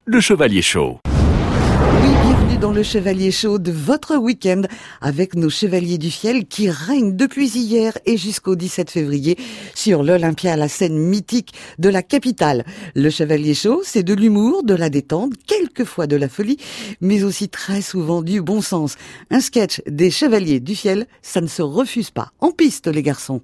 le Chevalier Show. Oui, bienvenue dans le Chevalier Show de votre week-end avec nos chevaliers du fiel qui règnent depuis hier et jusqu'au 17 février sur l'Olympia, la scène mythique de la capitale. Le Chevalier Show, c'est de l'humour, de la détente, quelquefois de la folie, mais aussi très souvent du bon sens. Un sketch des chevaliers du fiel, ça ne se refuse pas. En piste, les garçons.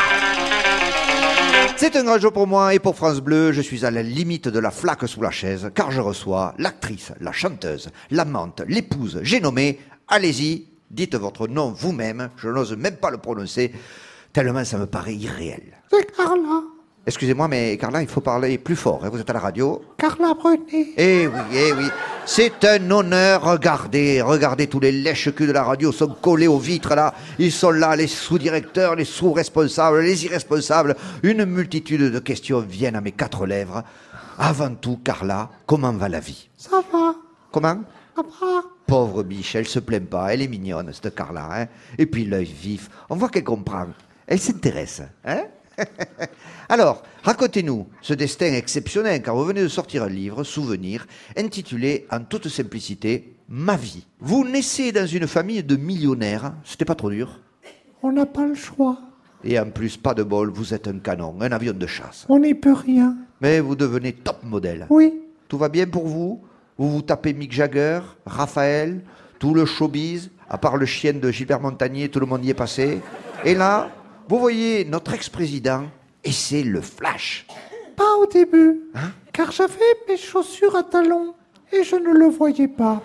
C'est un grand jour pour moi et pour France Bleu, je suis à la limite de la flaque sous la chaise, car je reçois l'actrice, la chanteuse, l'amante, l'épouse, j'ai nommé, allez-y, dites votre nom vous-même, je n'ose même pas le prononcer, tellement ça me paraît irréel. C'est Carla. Excusez-moi, mais Carla, il faut parler plus fort, hein, vous êtes à la radio. Carla Brunet. Eh oui, c'est un honneur, regardez, tous les lèches-culs de la radio sont collés aux vitres là, ils sont là, les sous-directeurs, les sous-responsables, les irresponsables, une multitude de questions viennent à mes quatre lèvres. Avant tout, Carla, comment va la vie? Ça va. Comment? Ça va. Pauvre biche, elle se plaint pas, elle est mignonne, cette Carla, hein. Et puis l'œil vif, on voit qu'elle comprend, elle s'intéresse, hein. Alors, racontez-nous ce destin exceptionnel, car vous venez de sortir un livre, Souvenirs, intitulé en toute simplicité Ma vie. Vous naissez dans une famille de millionnaires, c'était pas trop dur. On n'a pas le choix. Et en plus, pas de bol, vous êtes un canon, un avion de chasse. On n'y peut rien. Mais vous devenez top modèle. Oui. Tout va bien pour vous? Vous vous tapez Mick Jagger, Raphaël, tout le showbiz, à part le chien de Gilbert Montagnier, tout le monde y est passé. Et là, vous voyez notre ex-président, et c'est le flash. Pas au début. Hein? Car j'avais mes chaussures à talons et je ne le voyais pas.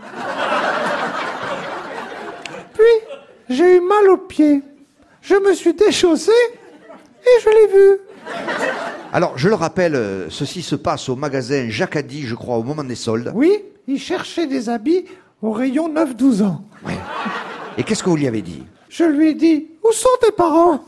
Puis, j'ai eu mal aux pieds. Je me suis déchaussé et je l'ai vu. Alors, je le rappelle, ceci se passe au magasin Jacadi, je crois, au moment des soldes. Oui, il cherchait des habits au rayon 9-12 ans. Ouais. Et qu'est-ce que vous lui avez dit? Je lui ai dit, où sont tes parents?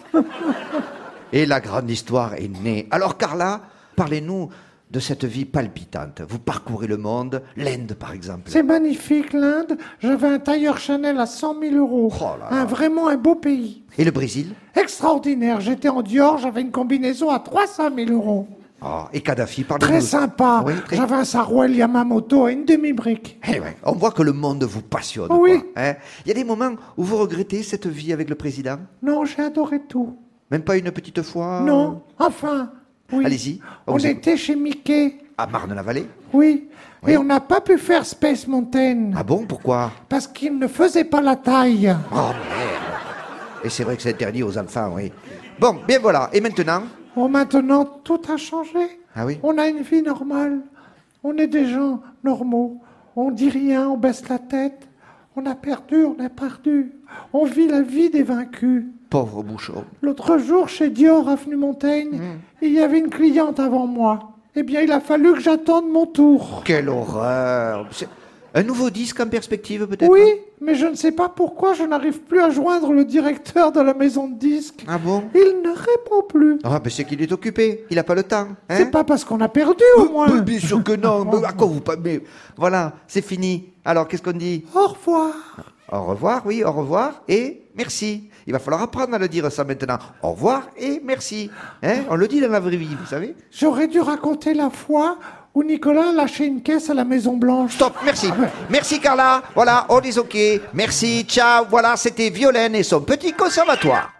Et la grande histoire est née. Alors, Carla, parlez-nous de cette vie palpitante. Vous parcourez le monde, l'Inde par exemple. C'est magnifique l'Inde. J'avais un tailleur Chanel à 100 000 euros. Oh là là. Vraiment un beau pays. Et le Brésil? Extraordinaire. J'étais en Dior, j'avais une combinaison à 300 000 euros. Oh, et Kadhafi, parlez-nous. Très sympa. Oui, très... J'avais un Sarouel Yamamoto à une demi-brique. Eh ouais, on voit que le monde vous passionne. Oui. Quoi, hein. Il y a des moments où vous regrettez cette vie avec le président? Non, j'ai adoré tout. Même pas une petite fois? Non, enfin, oui. Allez-y. On était chez Mickey. À Marne-la-Vallée? Oui. Oui. Et on n'a pas pu faire Space Mountain. Ah bon, pourquoi? Parce qu'il ne faisait pas la taille. Oh merde. Et c'est vrai que c'est interdit aux enfants, oui. Bon, bien voilà. Et maintenant? Oh, maintenant, tout a changé. Ah oui? On a une vie normale. On est des gens normaux. On dit rien, on baisse la tête. On a perdu, on a perdu. On vit la vie des vaincus. Pauvre bouchon. L'autre jour, chez Dior, avenue Montaigne, il y avait une cliente avant moi. Eh bien, il a fallu que j'attende mon tour. Quelle horreur. C'est un nouveau disque en perspective, peut-être? Oui, mais je ne sais pas pourquoi je n'arrive plus à joindre le directeur de la maison de disques. Ah bon? Il ne répond plus. Ah, ben c'est qu'il est occupé. Il n'a pas le temps. Hein? C'est pas parce qu'on a perdu, au moins. Mais bien sûr que non. Mais à quoi vous pas? Mais voilà, c'est fini. Alors, qu'est-ce qu'on dit? Au revoir. Au revoir, oui, au revoir et merci. Il va falloir apprendre à le dire ça maintenant. Au revoir et merci. Hein? On le dit dans la vraie vie, vous savez. J'aurais dû raconter la fois où Nicolas lâchait une caisse à la Maison Blanche. Stop, merci. Merci Carla. Voilà, on est OK. Merci, ciao. Voilà, c'était Violaine et son petit conservatoire.